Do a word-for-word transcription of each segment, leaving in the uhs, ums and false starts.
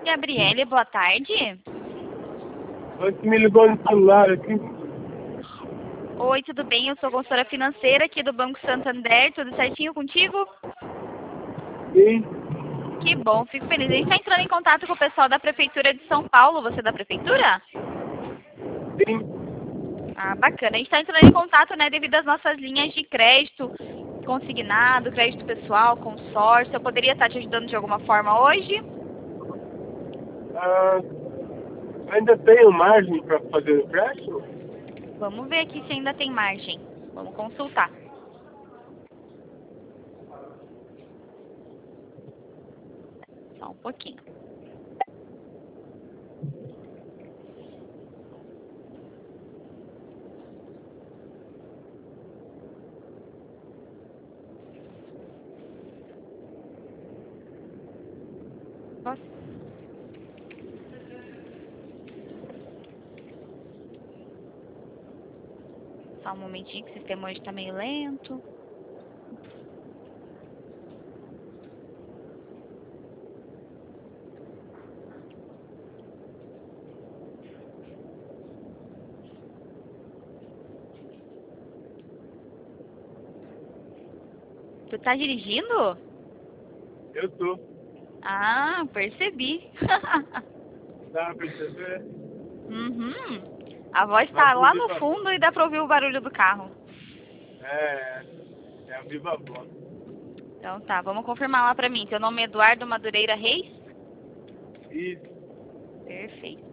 Gabriele, boa tarde. Você me ligou no celular aqui? Oi, tudo bem? Eu sou consultora financeira aqui do Banco Santander. Tudo certinho contigo? Sim. Que bom, fico feliz. A gente está entrando em contato com o pessoal da Prefeitura de São Paulo. Você é da Prefeitura? Sim. Ah, bacana. A gente está entrando em contato, né, devido às nossas linhas de crédito consignado, crédito pessoal, consórcio. Eu poderia estar te ajudando de alguma forma hoje? Ah, ainda tenho margem para fazer o empréstimo? Vamos ver aqui se ainda tem margem. Vamos consultar. Só um pouquinho. Nossa. Só um momentinho que o sistema hoje está meio lento. Tu tá dirigindo? Eu tô. Ah, percebi. Dá pra perceber? Uhum. A voz Mas tá tudo lá de no favor. fundo e dá pra ouvir o barulho do carro. É, é a viva voz. Então tá, vamos confirmar lá pra mim. Teu nome é Eduardo Madureira Reis? Isso. Perfeito.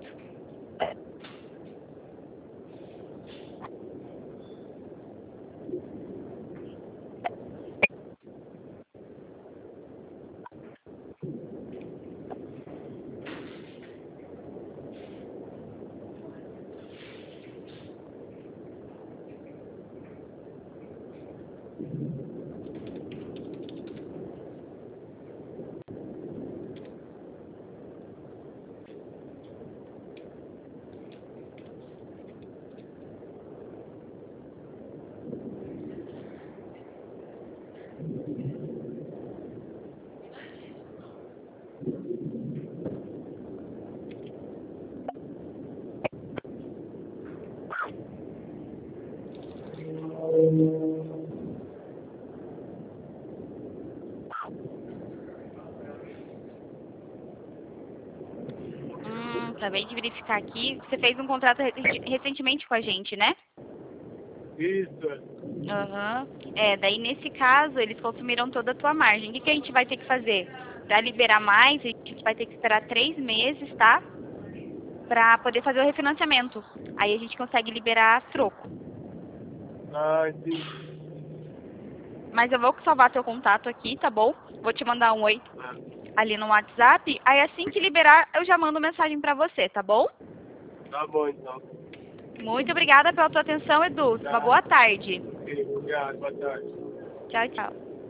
Hum, acabei de verificar aqui. Você fez um contrato re- recentemente com a gente, né? Isso. Aham. É, daí nesse caso, eles consumiram toda a tua margem. O que, que a gente vai ter que fazer? Para liberar mais, a gente vai ter que esperar três meses, tá? Pra poder fazer o refinanciamento. Aí a gente consegue liberar troco. Ah, entendi. Mas eu vou salvar teu contato aqui, tá bom? Vou te mandar um oi Ah, ali no WhatsApp. Aí assim que liberar, eu já mando mensagem pra você, tá bom? tá bom então. Muito obrigada pela tua atenção, Edu. Uma Tá. boa tarde. Ok, obrigado. Boa tarde. Tchau, tchau.